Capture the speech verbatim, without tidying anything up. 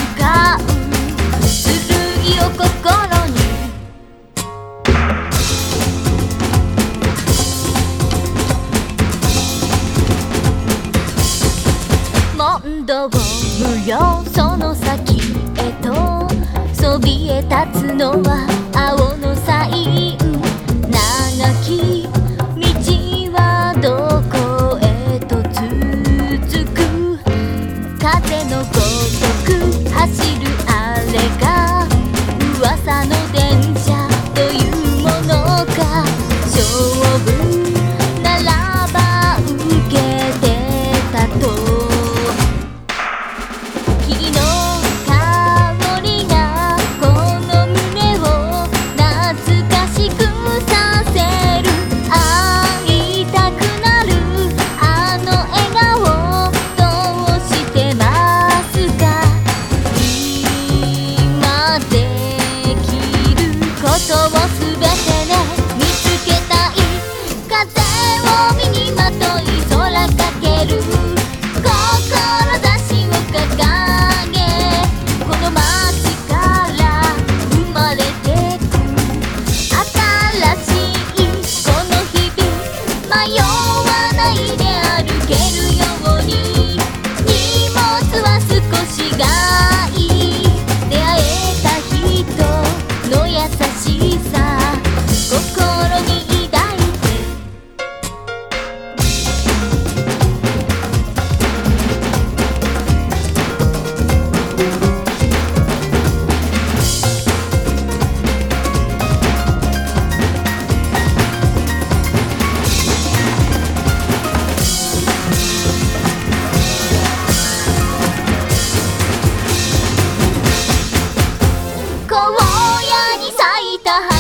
かう剣を心に問答無用その先へとそびえ立つのは青のサイン長き道はどこへと続く風のごとく走るあれが噂の電車というものか勝負ならば受けてたと君の香りがこの胸を懐かしくさせる会いたくなるあの笑顔どうしてますか今できることをすべてね見つけたい風を身にまとい空かける志を掲げこの街から生まれてく新しいこの日々迷わないで歩けるように荷物は少しがいい出会えた人の優しさ心に抱いて荒野に咲いた花